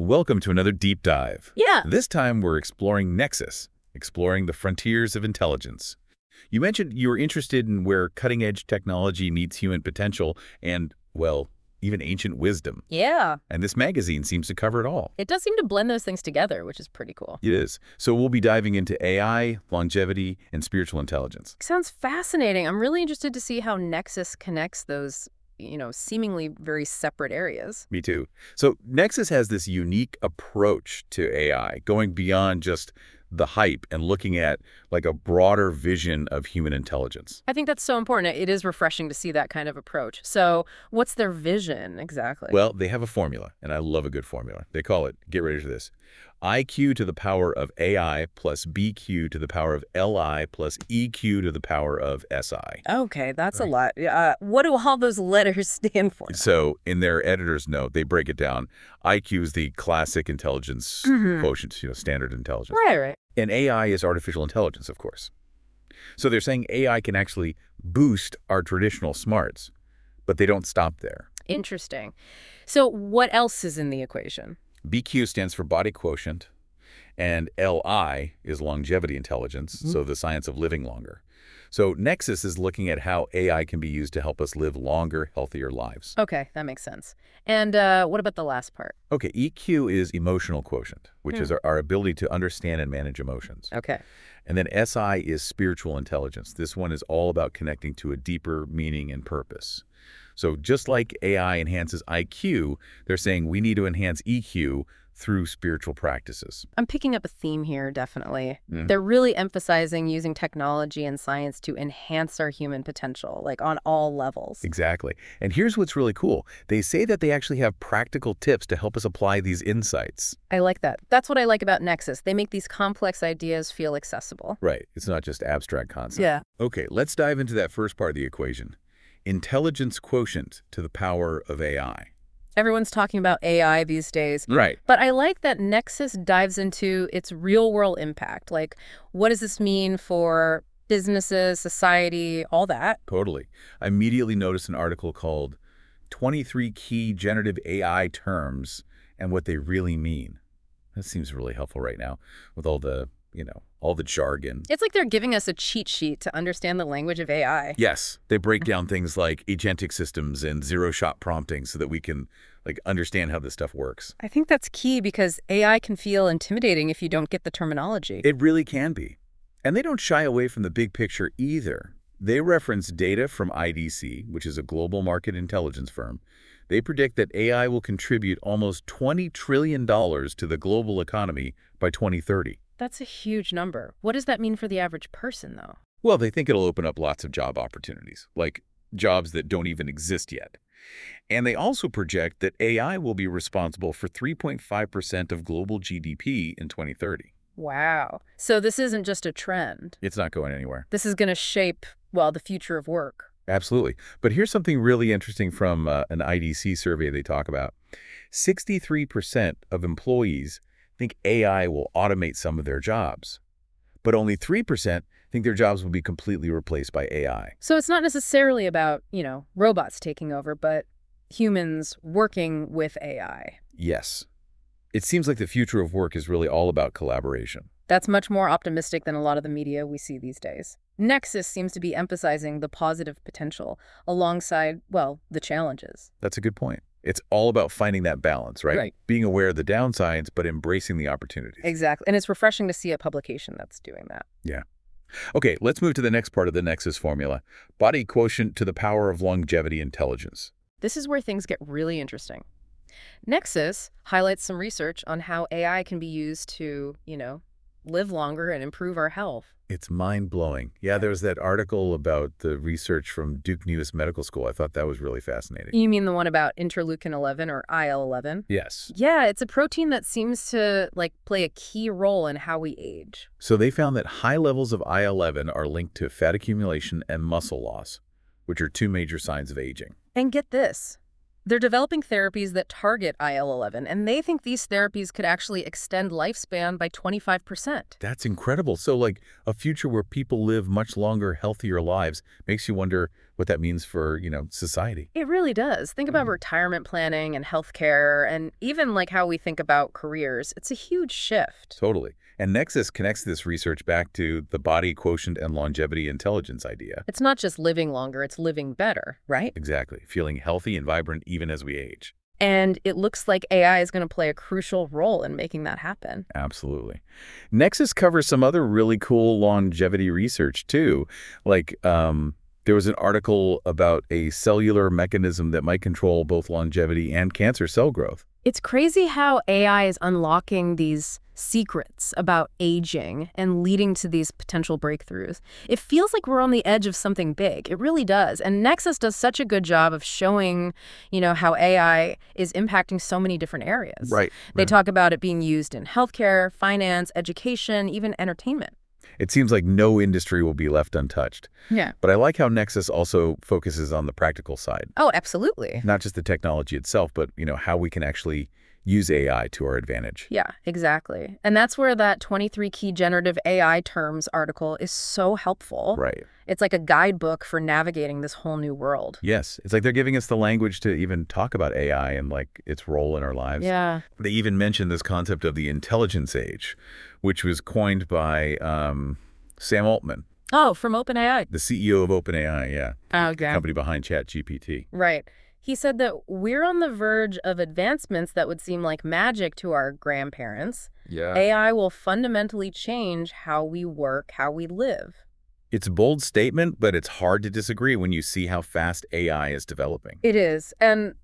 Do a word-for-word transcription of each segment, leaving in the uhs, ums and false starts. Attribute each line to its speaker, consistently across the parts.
Speaker 1: Welcome to another deep dive.
Speaker 2: Yeah.
Speaker 1: This time we're exploring Nexus, exploring the frontiers of intelligence. You mentioned you were interested in where cutting-edge technology meets human potential and, well, even ancient wisdom.
Speaker 2: Yeah.
Speaker 1: And this magazine seems to cover it all.
Speaker 2: It does seem to blend those things together, which is pretty cool.
Speaker 1: It is. So we'll be diving into A I, longevity, and spiritual intelligence.
Speaker 2: Sounds fascinating. I'm really interested to see how Nexus connects those, you know, seemingly very separate areas.
Speaker 1: Me too. So Nexus has this unique approach to A I, going beyond just the hype and looking at like a broader vision of human intelligence.
Speaker 2: I think that's so important. It is refreshing to see that kind of approach. So what's their vision exactly?
Speaker 1: Well, they have a formula, and I love a good formula. They call it, get ready for this, I Q to the power of A I plus B Q to the power of L I plus E Q to the power of S I.
Speaker 2: Okay, that's
Speaker 1: Right.
Speaker 2: a lot. Uh, what do all those letters stand for?
Speaker 1: So in their editor's note, they break it down. I Q is the classic intelligence
Speaker 2: Mhm.
Speaker 1: quotient, you know, standard intelligence.
Speaker 2: Right, right.
Speaker 1: And A I is artificial intelligence, of course. So they're saying A I can actually boost our traditional smarts, but they don't stop there.
Speaker 2: Interesting. So what else is in the equation?
Speaker 1: B Q stands for body quotient, and L I is longevity intelligence,
Speaker 2: Mhm.
Speaker 1: so the science of living longer. So Nexus is looking at how A I can be used to help us live longer, healthier lives.
Speaker 2: Okay, that makes sense. And uh, what about the last part?
Speaker 1: Okay, E Q is emotional quotient, which
Speaker 2: Hmm.
Speaker 1: is our, our ability to understand and manage emotions.
Speaker 2: Okay.
Speaker 1: And then S I is spiritual intelligence. This one is all about connecting to a deeper meaning and purpose. So just like A I enhances I Q, they're saying we need to enhance E Q through spiritual practices.
Speaker 2: I'm picking up a theme here, definitely.
Speaker 1: Mhm.
Speaker 2: They're really emphasizing using technology and science to enhance our human potential, like on all levels.
Speaker 1: Exactly. And here's what's really cool. They say that they actually have practical tips to help us apply these insights.
Speaker 2: I like that. That's what I like about Nexus. They make these complex ideas feel accessible.
Speaker 1: Right. It's not just abstract concepts.
Speaker 2: Yeah.
Speaker 1: Okay, let's dive into that first part of the equation. Intelligence quotient to the power of A I.
Speaker 2: Everyone's talking about A I these days.
Speaker 1: Right.
Speaker 2: But I like that Nexus dives into its real-world impact. Like, what does this mean for businesses, society, all that?
Speaker 1: Totally. I immediately noticed an article called twenty-three Key Generative A I Terms and What They Really Mean. That seems really helpful right now with all the, you know, all the jargon.
Speaker 2: It's like they're giving us a cheat sheet to understand the language of A I.
Speaker 1: Yes, they break down things like agentic systems and zero-shot prompting so that we can like understand how this stuff works.
Speaker 2: I think that's key because A I can feel intimidating if you don't get the terminology.
Speaker 1: It really can be. And they don't shy away from the big picture either. They reference data from I D C, which is a global market intelligence firm. They predict that A I will contribute almost twenty trillion dollars to the global economy by twenty thirty.
Speaker 2: That's a huge number. What does that mean for the average person, though?
Speaker 1: Well, they think it'll open up lots of job opportunities, like jobs that don't even exist yet. And they also project that A I will be responsible for three point five percent of global G D P in twenty thirty.
Speaker 2: Wow. So this isn't just a trend.
Speaker 1: It's not going anywhere.
Speaker 2: This is going to shape, well, the future of work.
Speaker 1: Absolutely. But here's something really interesting from uh, an I D C survey they talk about. sixty-three percent of employees think A I will automate some of their jobs, but only three percent think their jobs will be completely replaced by A I.
Speaker 2: So it's not necessarily about, you know, robots taking over, but humans working with A I.
Speaker 1: Yes. It seems like the future of work is really all about collaboration.
Speaker 2: That's much more optimistic than a lot of the media we see these days. Nexus seems to be emphasizing the positive potential alongside, well, the challenges.
Speaker 1: That's a good point. It's all about finding that balance, right?
Speaker 2: Right.
Speaker 1: Being aware of the downsides, but embracing the opportunities.
Speaker 2: Exactly. And it's refreshing to see a publication that's doing that.
Speaker 1: Yeah. Okay, let's move to the next part of the Nexus formula. Body quotient to the power of longevity intelligence.
Speaker 2: This is where things get really interesting. Nexus highlights some research on how A I can be used to, you know, live longer and improve our health.
Speaker 1: It's mind-blowing. Yeah, there was that article about the research from Duke News Medical School. I thought that was really fascinating.
Speaker 2: You mean the one about interleukin eleven or I L eleven?
Speaker 1: Yes.
Speaker 2: Yeah, it's a protein that seems to, like, play a key role in how we age.
Speaker 1: So they found that high levels of I L eleven are linked to fat accumulation and muscle loss, which are two major signs of aging.
Speaker 2: And get this. They're developing therapies that target I L eleven, and they think these therapies could actually extend lifespan by twenty-five percent.
Speaker 1: That's incredible. So like a future where people live much longer, healthier lives makes you wonder, what that means for, you know, society.
Speaker 2: It really does. Think about
Speaker 1: Mhm.
Speaker 2: retirement planning and healthcare and even like how we think about careers. It's a huge shift.
Speaker 1: Totally. And Nexus connects this research back to the body quotient and longevity intelligence idea.
Speaker 2: It's not just living longer, it's living better, right?
Speaker 1: Exactly. Feeling healthy and vibrant even as we age.
Speaker 2: And it looks like A I is going to play a crucial role in making that happen.
Speaker 1: Absolutely. Nexus covers some other really cool longevity research, too. Like, um, there was an article about a cellular mechanism that might control both longevity and cancer cell growth.
Speaker 2: It's crazy how A I is unlocking these secrets about aging and leading to these potential breakthroughs. It feels like we're on the edge of something big. It really does. And Nexus does such a good job of showing, you know, how A I is impacting so many different areas.
Speaker 1: Right.
Speaker 2: They
Speaker 1: right.
Speaker 2: talk about it being used in healthcare, finance, education, even entertainment.
Speaker 1: It seems like no industry will be left untouched.
Speaker 2: Yeah.
Speaker 1: But I like how Nexus also focuses on the practical side.
Speaker 2: Oh, absolutely.
Speaker 1: Not just the technology itself, but, you know, how we can actually use A I to our advantage.
Speaker 2: Yeah, exactly. And that's where that twenty-three key generative A I terms article is so helpful.
Speaker 1: Right.
Speaker 2: It's like a guidebook for navigating this whole new world.
Speaker 1: Yes. It's like they're giving us the language to even talk about A I and, like, its role in our lives.
Speaker 2: Yeah.
Speaker 1: They even mentioned this concept of the intelligence age, which was coined by um, Sam Altman,
Speaker 2: Oh, from OpenAI.
Speaker 1: the C E O of OpenAI, yeah,
Speaker 2: Oh,
Speaker 1: the company behind ChatGPT.
Speaker 2: Right. He said that we're on the verge of advancements that would seem like magic to our grandparents.
Speaker 1: Yeah.
Speaker 2: A I will fundamentally change how we work, how we live.
Speaker 1: It's a bold statement, but it's hard to disagree when you see how fast A I is developing.
Speaker 2: It is. And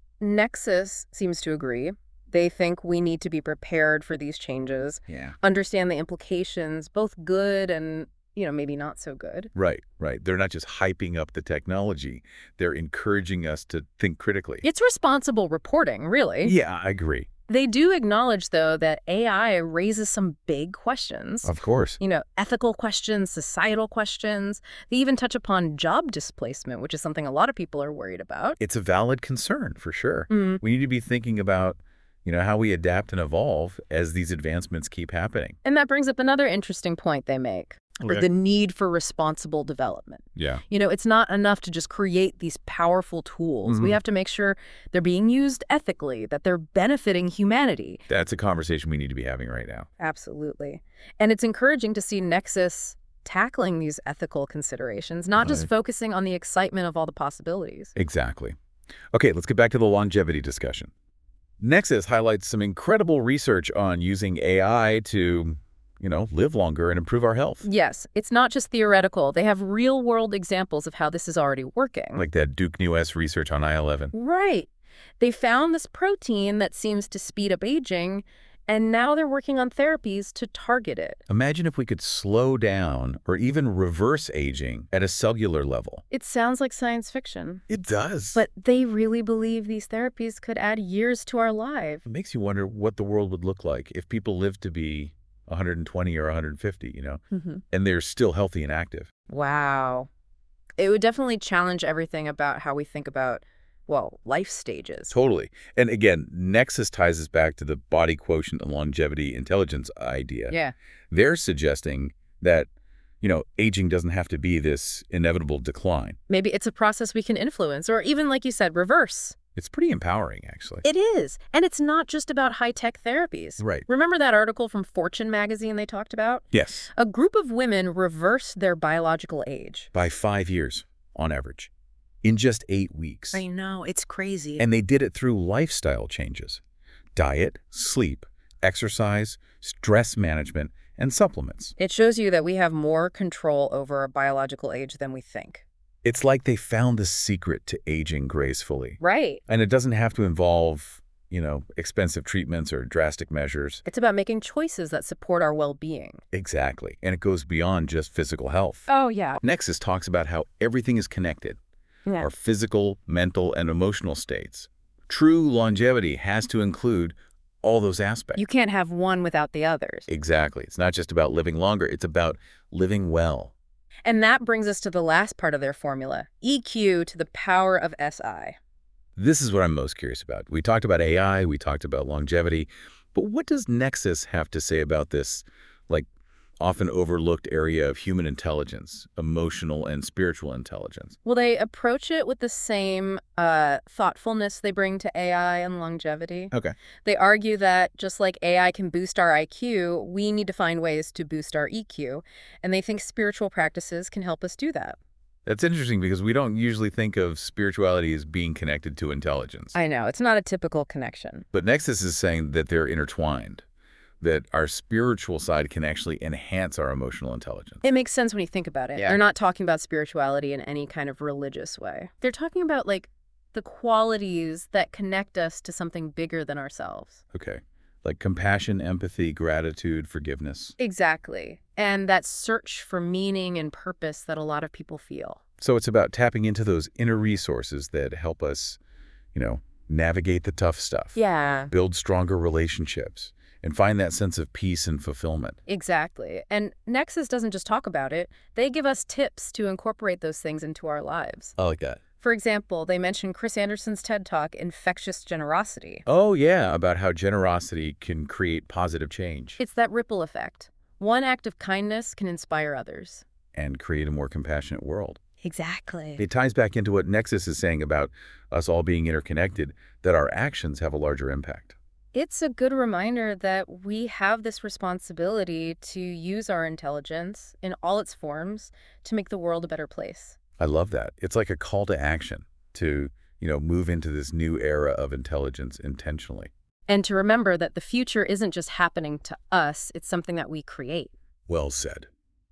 Speaker 2: Nexus seems to agree. They think we need to be prepared for these changes,
Speaker 1: Yeah.
Speaker 2: understand the implications, both good and, you know, maybe not so good.
Speaker 1: Right, right. They're not just hyping up the technology. They're encouraging us to think critically.
Speaker 2: It's responsible reporting, really.
Speaker 1: Yeah, I agree.
Speaker 2: They do acknowledge, though, that A I raises some big questions.
Speaker 1: Of course.
Speaker 2: You know, ethical questions, societal questions. They even touch upon job displacement, which is something a lot of people are worried about.
Speaker 1: It's a valid concern, for sure.
Speaker 2: Mm.
Speaker 1: We need to be thinking about, you know, how we adapt and evolve as these advancements keep happening.
Speaker 2: And that brings up another interesting point they make. Or
Speaker 1: Okay.
Speaker 2: the need for responsible development.
Speaker 1: Yeah.
Speaker 2: You know, it's not enough to just create these powerful tools. We
Speaker 1: Mhm.
Speaker 2: have to make sure they're being used ethically, that they're benefiting humanity.
Speaker 1: That's a conversation we need to be having right now.
Speaker 2: Absolutely. And it's encouraging to see Nexus tackling these ethical considerations, not just
Speaker 1: Right.
Speaker 2: focusing on the excitement of all the possibilities.
Speaker 1: Exactly. Okay, let's get back to the longevity discussion. Nexus highlights some incredible research on using A I to, you know, live longer and improve our health.
Speaker 2: Yes, it's not just theoretical. They have real-world examples of how this is already working.
Speaker 1: Like that Duke New S research on I eleven.
Speaker 2: Right. They found this protein that seems to speed up aging, and now they're working on therapies to target it.
Speaker 1: Imagine if we could slow down or even reverse aging at a cellular level.
Speaker 2: It sounds like science fiction,
Speaker 1: It does.
Speaker 2: but they really believe these therapies could add years to our lives.
Speaker 1: It makes you wonder what the world would look like if people lived to be one hundred twenty or one hundred fifty, you know,
Speaker 2: Mm-hmm.
Speaker 1: and they're still healthy and active.
Speaker 2: Wow. It would definitely challenge everything about how we think about, well, life stages.
Speaker 1: Totally. And again, Nexus ties us back to the body quotient and longevity intelligence idea.
Speaker 2: Yeah.
Speaker 1: They're suggesting that, you know, aging doesn't have to be this inevitable decline.
Speaker 2: Maybe it's a process we can influence, or even, like you said, reverse.
Speaker 1: It's pretty empowering, actually.
Speaker 2: It is. And it's not just about high-tech therapies.
Speaker 1: Right.
Speaker 2: Remember that article from Fortune magazine they talked about?
Speaker 1: Yes.
Speaker 2: A group of women reversed their biological age.
Speaker 1: By five years, on average, in just eight weeks.
Speaker 2: I know, it's crazy.
Speaker 1: And they did it through lifestyle changes: diet, sleep, exercise, stress management, and supplements.
Speaker 2: It shows you that we have more control over our biological age than we think.
Speaker 1: It's like they found the secret to aging gracefully.
Speaker 2: Right.
Speaker 1: And it doesn't have to involve, you know, expensive treatments or drastic measures.
Speaker 2: It's about making choices that support our well-being.
Speaker 1: Exactly. And it goes beyond just physical health.
Speaker 2: Oh, yeah.
Speaker 1: Nexus talks about how everything is connected:
Speaker 2: Yeah.
Speaker 1: our physical, mental, and emotional states. True longevity has to include all those aspects.
Speaker 2: You can't have one without the others.
Speaker 1: Exactly. It's not just about living longer. It's about living well.
Speaker 2: And that brings us to the last part of their formula, E Q to the power of S I.
Speaker 1: This is what I'm most curious about. We talked about A I, we talked about longevity, but what does Nexus have to say about this, like, often overlooked area of human intelligence, emotional and spiritual intelligence.
Speaker 2: Will they approach it with the same uh, thoughtfulness they bring to A I and longevity?
Speaker 1: Okay.
Speaker 2: They argue that just like A I can boost our I Q, we need to find ways to boost our E Q, and they think spiritual practices can help us do that.
Speaker 1: That's interesting because we don't usually think of spirituality as being connected to intelligence.
Speaker 2: I know, it's not a typical connection.
Speaker 1: But Nexus is saying that they're intertwined, that our spiritual side can actually enhance our emotional intelligence.
Speaker 2: It makes sense when you think about it.
Speaker 1: Yeah.
Speaker 2: They're not talking about spirituality in any kind of religious way. They're talking about, like, the qualities that connect us to something bigger than ourselves.
Speaker 1: Okay. Like compassion, empathy, gratitude, forgiveness.
Speaker 2: Exactly. And that search for meaning and purpose that a lot of people feel.
Speaker 1: So it's about tapping into those inner resources that help us, you know, navigate the tough stuff.
Speaker 2: Yeah.
Speaker 1: Build stronger relationships, and find that sense of peace and fulfillment.
Speaker 2: Exactly. And Nexus doesn't just talk about it. They give us tips to incorporate those things into our lives.
Speaker 1: I like that.
Speaker 2: For example, they mention Chris Anderson's TED Talk, Infectious Generosity.
Speaker 1: Oh, yeah, about how generosity can create positive change
Speaker 2: It's that ripple effect. One act of kindness can inspire others.
Speaker 1: and create a more compassionate world.
Speaker 2: Exactly.
Speaker 1: It ties back into what Nexus is saying about us all being interconnected, that our actions have a larger impact.
Speaker 2: It's a good reminder that we have this responsibility to use our intelligence in all its forms to make the world a better place.
Speaker 1: I love that. It's like a call to action to, you know, move into this new era of intelligence intentionally.
Speaker 2: And to remember that the future isn't just happening to us, it's something that we create.
Speaker 1: Well said.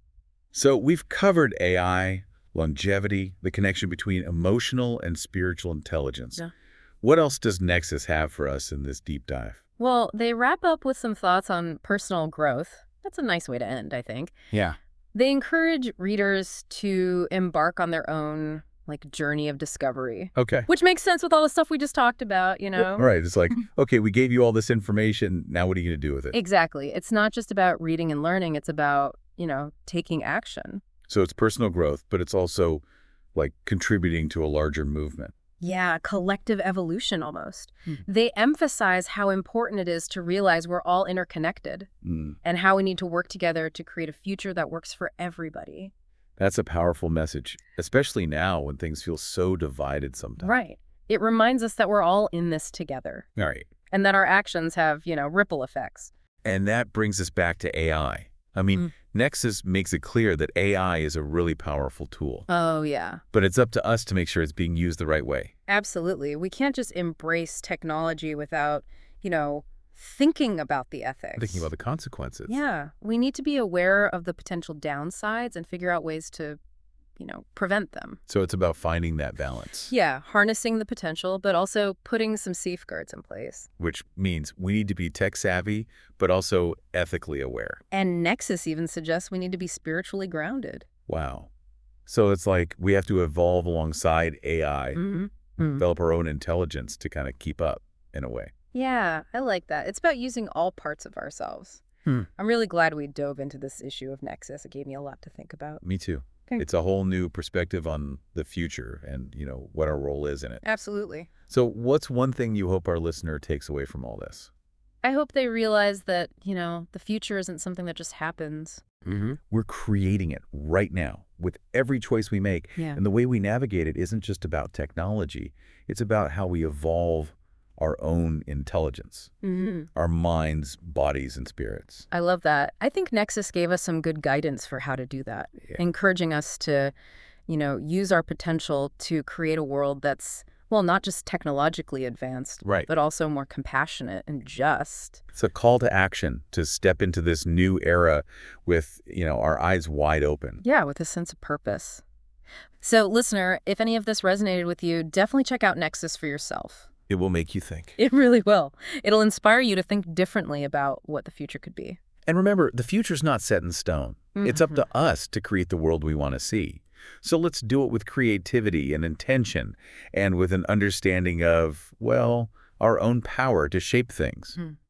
Speaker 1: So we've covered A I, longevity, the connection between emotional and spiritual intelligence.
Speaker 2: Yeah.
Speaker 1: What else does Nexus have for us in this deep dive?
Speaker 2: Well, they wrap up with some thoughts on personal growth. That's a nice way to end, I think.
Speaker 1: Yeah.
Speaker 2: They encourage readers to embark on their own, like, journey of discovery.
Speaker 1: Okay.
Speaker 2: Which makes sense with all the stuff we just talked about, you know?
Speaker 1: All right. It's like, okay, we gave you all this information. Now what are you going to do with it?
Speaker 2: Exactly. It's not just about reading and learning. It's about, you know, taking action.
Speaker 1: So it's personal growth, but it's also like contributing to a larger movement.
Speaker 2: Yeah, collective evolution almost.
Speaker 1: Hmm.
Speaker 2: They emphasize how important it is to realize we're all interconnected
Speaker 1: Mm.
Speaker 2: and how we need to work together to create a future that works for everybody.
Speaker 1: That's a powerful message, especially now when things feel so divided sometimes.
Speaker 2: Right. It reminds us that we're all in this together
Speaker 1: All right.
Speaker 2: and that our actions have, you know, ripple effects.
Speaker 1: And that brings us back to A I. I mean,
Speaker 2: Mm.
Speaker 1: Nexus makes it clear that A I is a really powerful tool,
Speaker 2: Oh, yeah.
Speaker 1: but it's up to us to make sure it's being used the right way.
Speaker 2: Absolutely. We can't just embrace technology without, you know, thinking about the ethics.
Speaker 1: Thinking about the consequences.
Speaker 2: Yeah. We need to be aware of the potential downsides and figure out ways to, you know, prevent them.
Speaker 1: So it's about finding that balance,
Speaker 2: Yeah, harnessing the potential, but also putting some safeguards in place.
Speaker 1: which means we need to be tech savvy, but also ethically aware.
Speaker 2: And Nexus even suggests we need to be spiritually grounded.
Speaker 1: Wow. So it's like we have to evolve alongside A I,
Speaker 2: Mm-hmm.
Speaker 1: develop our own intelligence to kind of keep up in a way.
Speaker 2: Yeah, I like that. It's about using all parts of ourselves.
Speaker 1: Hmm.
Speaker 2: I'm really glad we dove into this issue of Nexus. It gave me a lot to think about.
Speaker 1: Me too.
Speaker 2: Okay.
Speaker 1: It's a whole new perspective on the future and, you know, what our role is in it.
Speaker 2: Absolutely.
Speaker 1: So what's one thing you hope our listener takes away from all this?
Speaker 2: I hope they realize that, you know, the future isn't something that just happens.
Speaker 1: Mm-hmm. We're creating it right now with every choice we make.
Speaker 2: Yeah.
Speaker 1: And the way we navigate it isn't just about technology. It's about how we evolve our own intelligence,
Speaker 2: Mm-hmm.
Speaker 1: our minds, bodies, and spirits.
Speaker 2: I love that. I think Nexus gave us some good guidance for how to do that,
Speaker 1: Yeah.
Speaker 2: encouraging us to, you know, use our potential to create a world that's, well, not just technologically advanced,
Speaker 1: Right.
Speaker 2: but also more compassionate and just.
Speaker 1: It's a call to action to step into this new era with, you know, our eyes wide open.
Speaker 2: Yeah, with a sense of purpose. So, listener, if any of this resonated with you, definitely check out Nexus for yourself.
Speaker 1: It will make you think.
Speaker 2: It really will. It'll inspire you to think differently about what the future could be.
Speaker 1: And remember, the future's not set in stone. It's up to us to create the world we want to see. So let's do it with creativity and intention and with an understanding of, well, our own power to shape things.
Speaker 2: Hmm.